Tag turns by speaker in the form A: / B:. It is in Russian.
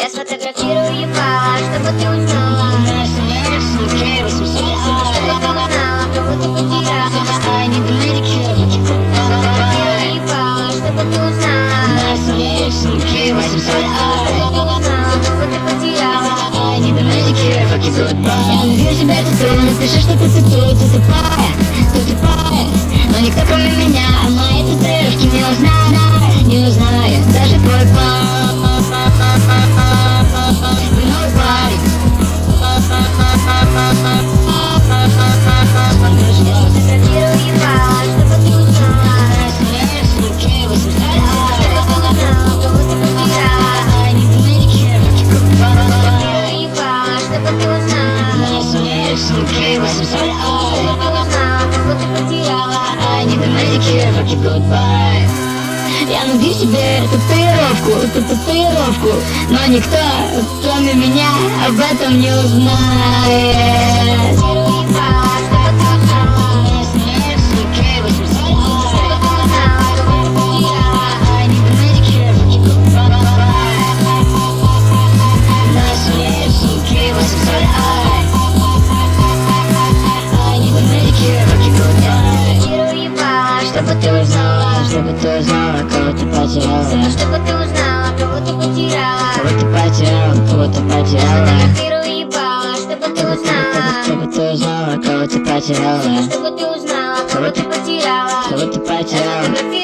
A: Я сфотографирую ебало, чтобы ты узнала. Чтобы ты узнала, кого ты потеряла. Сфотографирую ебало, чтобы ты узнала. Чтобы ты узнала, кого ты потеряла. Я люблю тебя, ты напиши, что ты тупая, но никто кроме меня мои татуировки не узнает даже твой папа. Я набью себе татуировку, но никто, кроме меня, об этом не узнает. Чтобы ты узнала, кого ты потеряла. Чтобы ты узнала, кого ты потеряла. Кого ты потеряла. Фотографирую ебало, чтобы ты узнала. Чтобы ты узнала, кого ты потеряла. Чтобы ты узнала, кого ты потеряла.